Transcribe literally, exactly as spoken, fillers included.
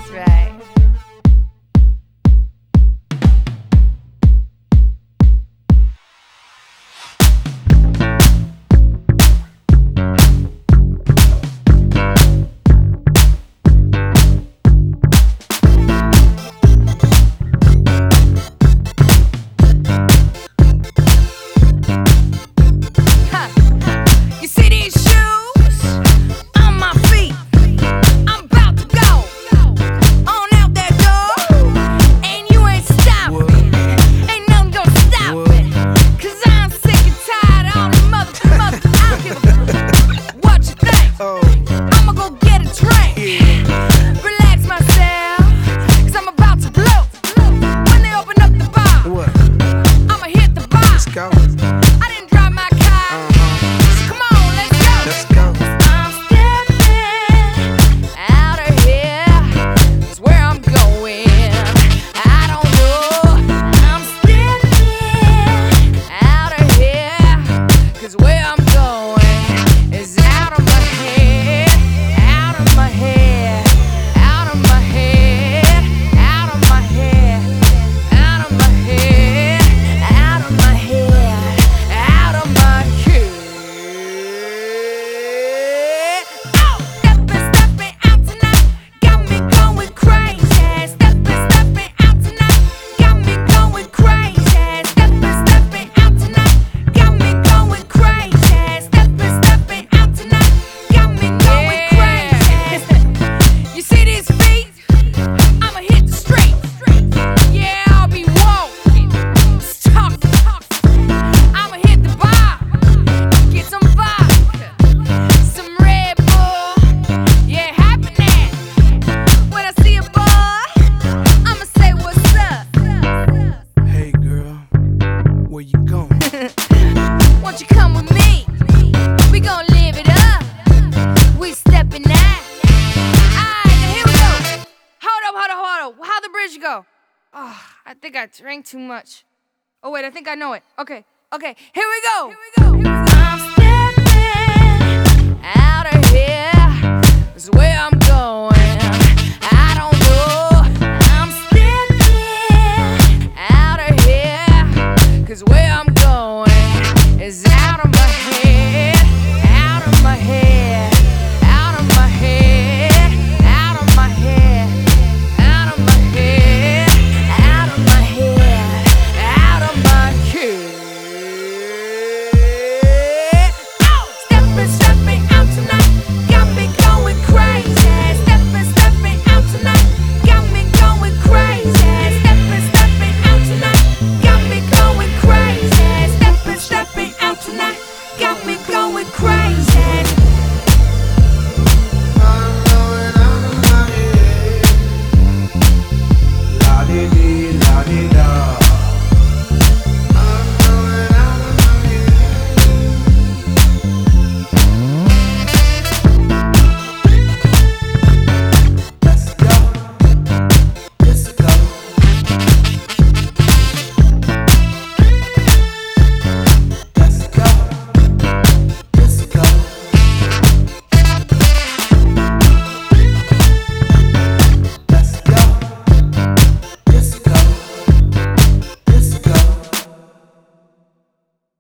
That's right. Won't you come with me? We gon' live it up. We steppin' out. Alright, now here we go. Hold up, hold up, hold up. How'd the bridge go? Oh, I think I drank too much. Oh wait, I think I know it. Okay, okay, here we go. Here we go. Here we go. I'm stepping out of here. This is where I'm